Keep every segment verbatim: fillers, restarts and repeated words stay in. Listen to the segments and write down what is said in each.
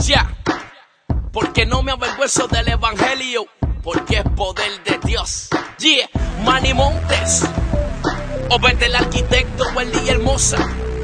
Ya, porque no me avergüenzo del evangelio, porque es poder de Dios. Yeah, Manny Montes, o vete el arquitecto, Wendy Hermosa,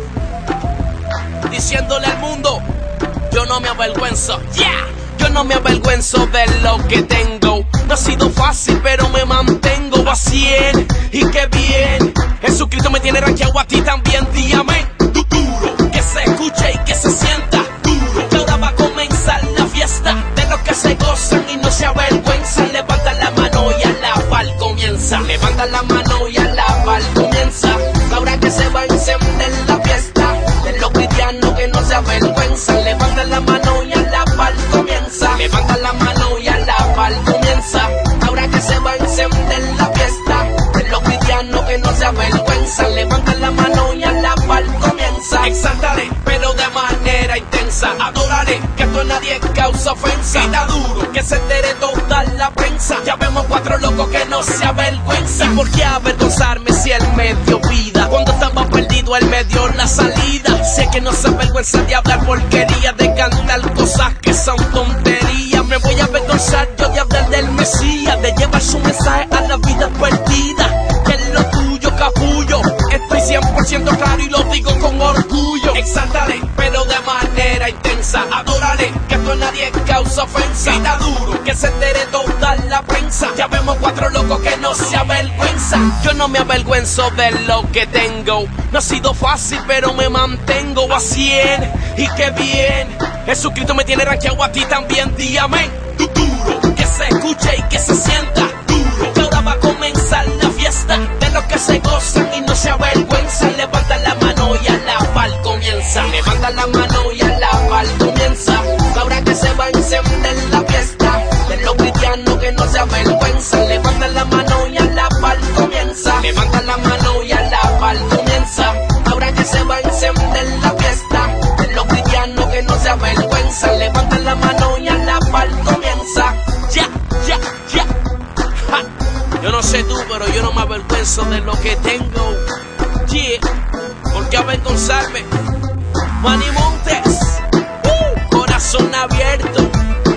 diciéndole al mundo, yo no me avergüenzo. Yeah, yo no me avergüenzo de lo que tengo. No ha sido fácil, pero me mantengo a cien. Y qué bien, Jesucristo me tiene rankeado a ti también. Dígame, tú duro, que se escuche y que se sienta duro. Que ahora va a comenzar la fiesta de los que se gozan y no se avergüenzan. Levanta la mano y alabar comienza. Levanta la mano y alabar comienza. Ahora que se va a encender la fiesta de los cristianos que no se avergüenzan. Levanta la mano y alabar comienza. Levanta la mano y alabar comienza. Ahora que se va a encender la fiesta de los cristianos que no se avergüenzan. Levanta la mano y alabar comienza. Exáltale, pero de manera intensa. Adórale, que esto a nadie causa ofensa. Grita duro, que se entere toda la prensa. Ya vemos cuatro locos que no se avergüenzan. ¿Y por qué avergonzarme si él me dio vida? Cuando estaba perdido él me dio la salida. Sé que no se avergüenza de hablar porquería, de cantar cosas que son tonterías. Me voy a avergonzar yo de hablar del Mesías, de llevar su mensaje a la vida perdida. Que es lo tuyo, capullo. Estoy cien por ciento claro y lo digo con orgullo. Exáltale, pero de manera intensa. Adórale, que esto a nadie causa ofensa. Grita duro, que se entere toda la prensa. Ya vemos cuatro locos que no se avergüenzan. Yo no me avergüenzo de lo que tengo. No ha sido fácil, pero me mantengo a cien. Y qué bien, Jesucristo me tiene rankeado a ti también. Dígame, tú duro, que se escuche y que se sienta duro. Que ahora va a comenzar la fiesta de los que se gozan y no se avergüenzan. Levanta la mano y alabar comienza. Levanta la mano y alabar comienza. Ahora que se va a encender la fiesta de los cristianos que no se avergüenzan. Levanta la mano y alabar comienza. Levanta la mano y alabar comienza. Ahora que se va a encender la fiesta de los cristianos que no se avergüenzan. Levanta la mano y alabar comienza. Ya, ya, ya. Ja. Yo no sé tú, pero yo no me avergüenzo de lo que tengo. Yeah, ¿por qué avergonzarme? Manny Montes, uh, corazón abierto.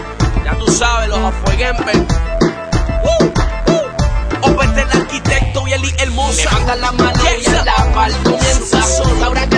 Ya tú sabes, los afueguembes. Uh, uh. O vete el arquitecto y el hermosa. Levanta la mano y alabar comienza. Ahora